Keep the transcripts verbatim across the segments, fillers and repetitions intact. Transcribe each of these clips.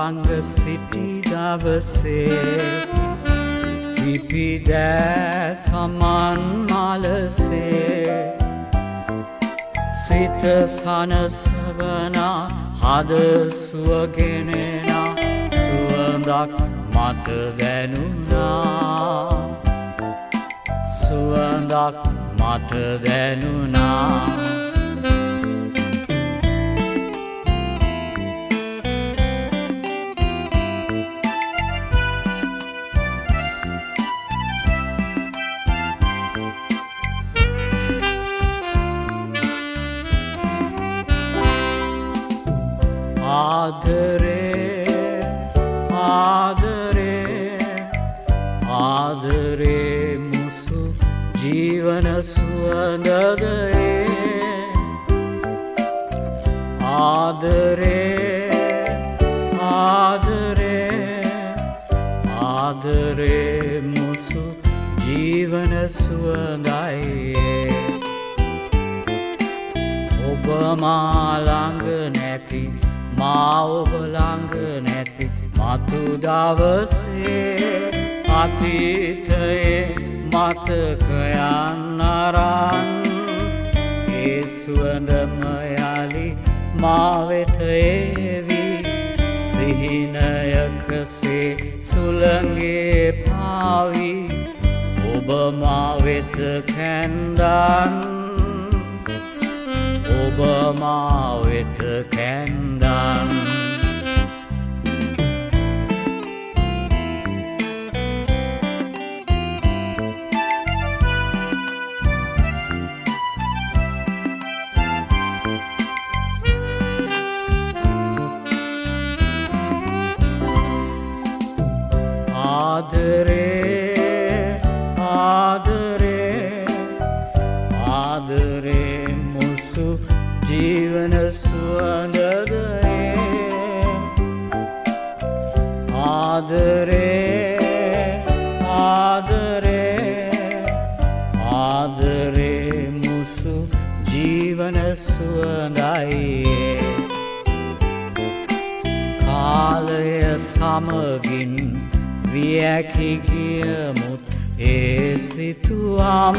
ළඟ සිටි දවසේ පිපිදෑ සමන් මලසේ සිත සනසවනා හද සුවගෙනෙනා සුවඳක් මට දැනුණා සුවඳක් මට දැනුණා ආදරේ ආදරේ ආදරේ මුසු ජීවන සුවඳදේ ආදරේ ආදරේ ආදරේ මුසු ජීවන සුවඳයි ඔබ මා ළඟ නැති මා ඔබ ළඟ නැති මතු දවසේ අතීතයේ මතකයන් අරන් ඒ සුවඳම යලි මා වෙත ඒවි සිහිනයකසේ සුළඟේ පාවි ඔබ මා වෙත කැන්දන් ඔබ මා වෙත කැන්දන් ආදරේ ආදරේ ආදරේ මුසු ජීවන සුවඳදේ ආදරේ ආදරේ ආදරේ මුසු ජීවන සුවඳයි කාලය සමගින් වියැකි ගියමුත් ඒ සිතුවම්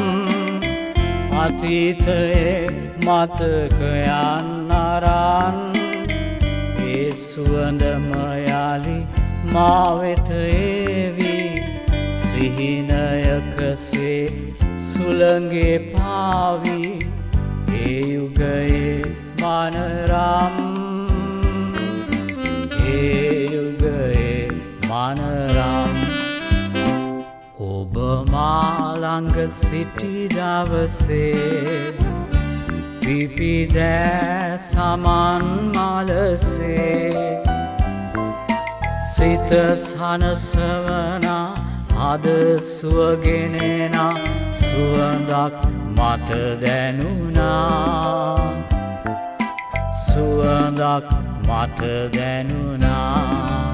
අතීතයේ මතකයන් අරන් ඒ සුවඳම යලි මා වෙත ඒවි සිහිනයකසේ සුළඟේ පාවි ඒ යුගයේ මනරම් ඒ යුගයේ මනරම් ඔබ මා ළඟ සිටි දවසේ පිපිදෑ සමන් මලසේ සිත සනසවනා හද සුවගෙනෙනා සුවඳක් මට දැනුණා සුවඳක් මට දැනුණා